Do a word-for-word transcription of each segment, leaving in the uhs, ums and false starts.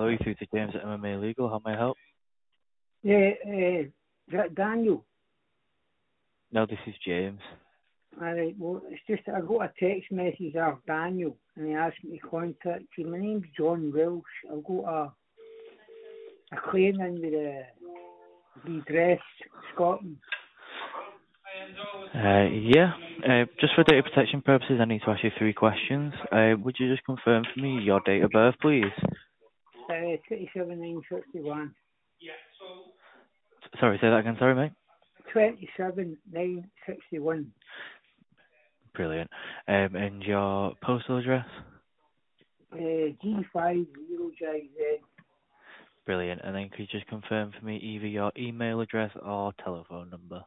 you through to James at M M A Legal. How may I help? Yeah, uh, is that Daniel? No, this is James. Alright, well, it's just that I got a text message off Daniel, and he asked me to contact you. My name's John Welsh. I've got a, a claim in with the redress, Scotland. Uh, yeah, uh, just for data protection purposes, I need to ask you three questions. Uh, would you just confirm for me your date of birth, please? Uh, twenty-seven nine sixty-one. Sorry, say that again. Sorry, mate. twenty-seven nine sixty-one. Brilliant. Um, and your postal address? Uh, G five zero J Z. Brilliant. And then could you just confirm for me either your email address or telephone number?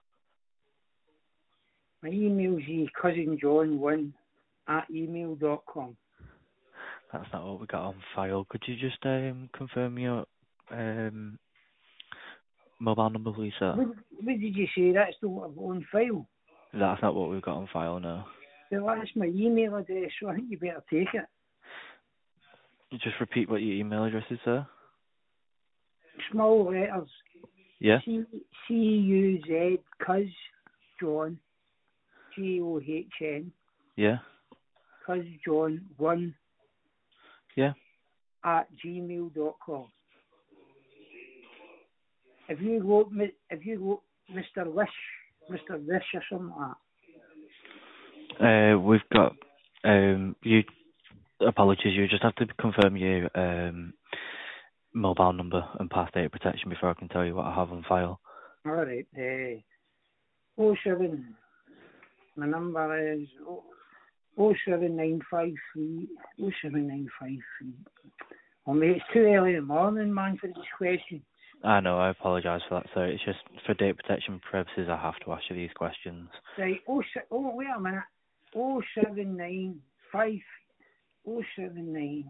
My email's e cousin john one at email dot com. That's not what we got on file. Could you just um, confirm your um, mobile number, please, sir? What, what did you say? That's the one I've got on file. That's not what we've got on file, no. Well, that's my email address, so I think you better take it. Just repeat what your email address is, sir. Small letters. Yeah? C C U Z Cuz John J O H N Yeah? Cuz John one Yeah? at gmail dot com. If you go if you go Mister Wish Mister Wish or something like Uh, we've got, um, you, apologies, you just have to confirm your um, mobile number and pass data protection before I can tell you what I have on file. that. Alright. Uh oh seven my number is oh seven nine five three oh seven nine five three. Oh mate, it's too early in the morning, man, for this question. I know, I apologise for that, sir. It's just for data protection purposes I have to ask you these questions. Right, oh, se- oh wait a minute. Oh seven nine five oh seven nine.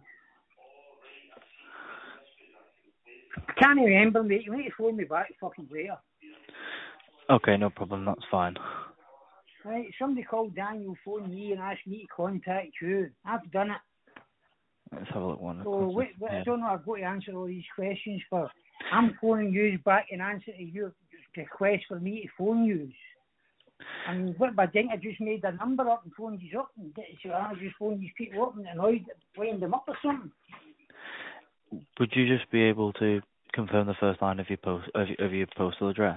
I can't remember, mate. You need to phone me back fucking later. Okay, no problem, that's fine. Right, somebody called Daniel, phoned me and asked me to contact you. I've done it. Let's have a look one. So wait, wait, Yeah. I don't know. I've got to answer all these questions for. I'm phoning you back in answer to your request for me to phone you. I mean, what I think I just made a number up and phoned you up and get, so I just phoned these people up and annoyed, playing them up or something. Would you just be able to confirm the first line of your post of, of your postal address?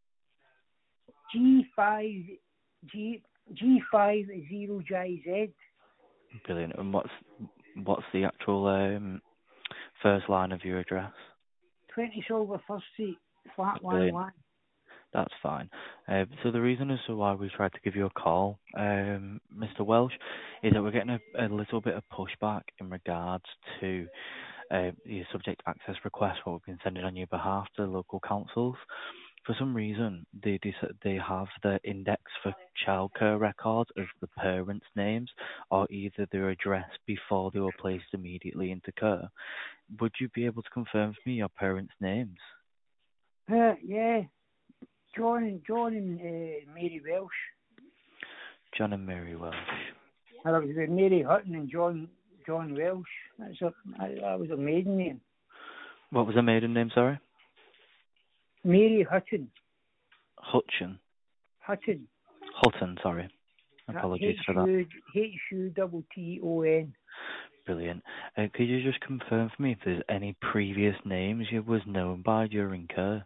G five G G five zero J Z. Brilliant. And what's what's the actual um, first line of your address? Twenty Silver First Street, flat one Brilliant. one. That's fine. Uh, so the reason as to why we tried to give you a call, um, Mister Welsh, is that we're getting a, a little bit of pushback in regards to uh, your subject access request, what we've been sending on your behalf to local councils. For some reason, they dec- they have the index for childcare records as the parents' names or either their address before they were placed immediately into care. Would you be able to confirm for me your parents' names? Uh, yeah, John and John and uh, Mary Welsh. John and Mary Welsh. And it was with Mary Hutton and John John Welsh. That's a that, that was a maiden name. What was the maiden name, sorry? Mary Hutton. Hutchin. Hutton. Hutton, sorry. Apologies for that. H U T T O N. Brilliant. Uh, could you just confirm for me if there's any previous names you was known by during care?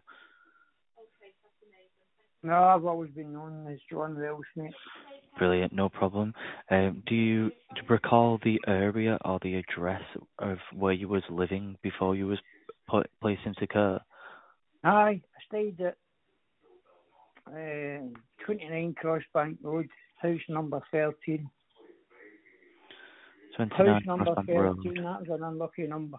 No, I've always been known as John Welsh, mate. Brilliant, no problem. Um, do you do you recall the area or the address of where you was living before you was put placed into care? Aye, I stayed at uh, twenty-nine Crossbank Road, house number thirteen. twenty-nine House number Crossbank thirteen, Road. that was an unlucky number.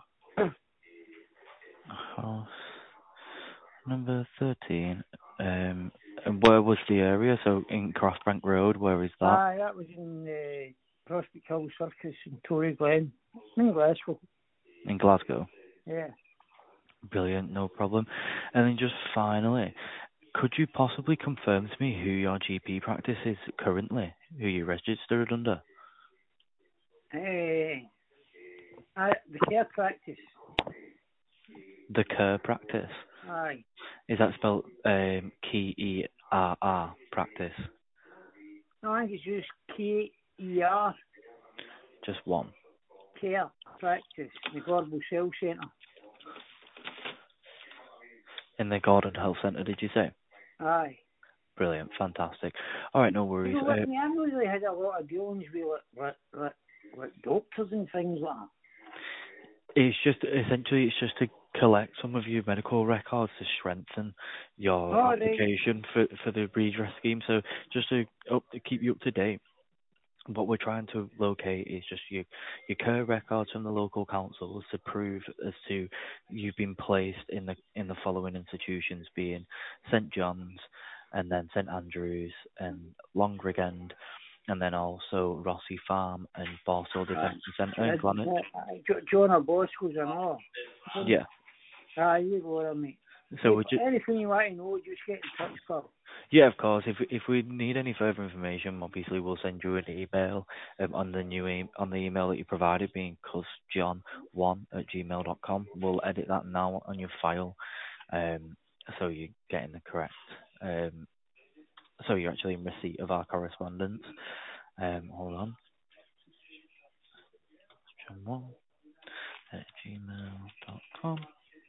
House number thirteen. Um, and where was the area? So in Crossbank Road, where is that? Aye, that was in uh, Prospect Hill Circus in Tory Glen, in Glasgow. In Glasgow. Yeah. Brilliant, no problem. And then just finally, could you possibly confirm to me who your G P practice is currently? Who you registered under? Uh, I, the care practice. The Kerr practice. Aye. Is that spelled um, K E R R practice? No, I think it's just K E R, Just one. care practice, the Global Cell Centre. In the Gordon Health Centre, did you say? Aye. Brilliant, fantastic. All right, no worries. You know what, Uh, I mean, I haven't really had a lot of dealings with like, like, like, like doctors and things like that. it's just essentially it's just to collect some of your medical records to strengthen your Oh, right. application for for the redress scheme. So just to up to keep you up to date. What we're trying to locate is just your your care records from the local councils to prove as to you've been placed in the in the following institutions, being St John's, and then St Andrews and Longrig End, and then also Rossi Farm and Borstal Detention Centre in Clonard. John or Bosco's and all. Yeah. Aye, you go there, mate. So If we just anything you want to know, just get in touch, pal. yeah, of course. If if we need any further information, obviously we'll send you an email um, on the new e- on the email that you provided, being cusjohn one at gmail dot com. We'll edit that now on your file, um, so you're getting the correct. Um, so you're actually in receipt of our correspondence. Um, hold on. John one at gmail dot com.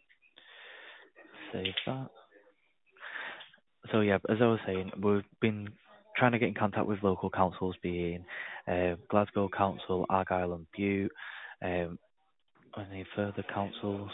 Save that. So yeah, as I was saying, we've been trying to get in contact with local councils, being uh, Glasgow Council, Argyll and Bute. Um, any further councils?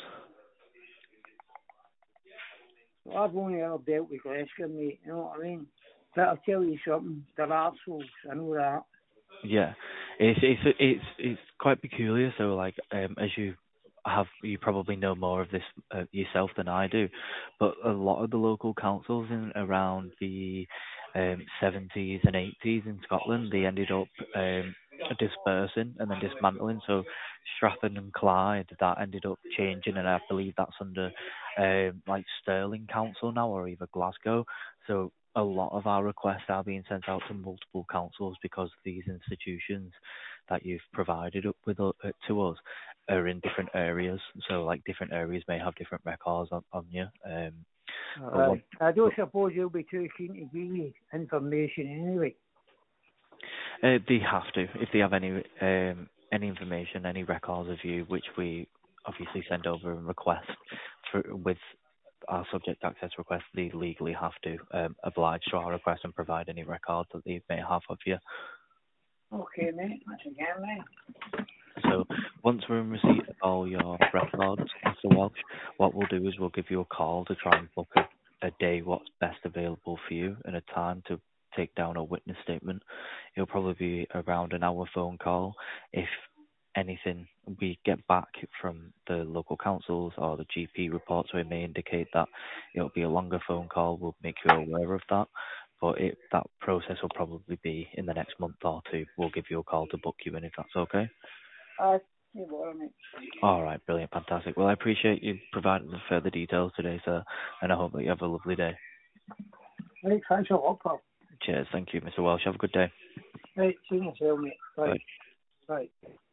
Well, I've only ever dealt with Glasgow, mate, you know what I mean? But I'll tell you something, they're arseholes, I know that. Yeah, it's it's it's it's quite peculiar. So like, um, as you have, you probably know more of this uh, yourself than I do, but a lot of the local councils in around the um, seventies and eighties in Scotland, they ended up um, dispersing and then dismantling. So Strathern and Clyde, that ended up changing, and I believe that's under um, like Stirling Council now, or either Glasgow. So a lot of our requests are being sent out to multiple councils because these institutions that you've provided up with uh, to us are in different areas. So like different areas may have different records on, on you. Um, but what, Aye. I don't suppose you'll be too keen to give you information anyway. uh, they have to if they have any um, any information, any records of you, which we obviously send over and request for, with our subject access request, they legally have to um, oblige to our request and provide any records that they may have of you. Okay, mate. That's again, mate. So once we're in receipt of all your records, Mister Welsh, what we'll do is we'll give you a call to try and book a, a day what's best available for you and a time to take down a witness statement. It'll probably be around an hour phone call. If anything we get back from the local councils or the G P reports, so it may indicate that it'll be a longer phone call. We'll make you aware of that. But it, that process will probably be in the next month or two. We'll give you a call to book you in if that's okay. Aye, you go, mate. All right, brilliant, fantastic. Well, I appreciate you providing the further details today, sir, and I hope that you have a lovely day. Right, thanks a lot, pal. Cheers. Thank you, Mister Welsh. Have a good day. Right, see you yourself, mate. Bye. Bye. Bye.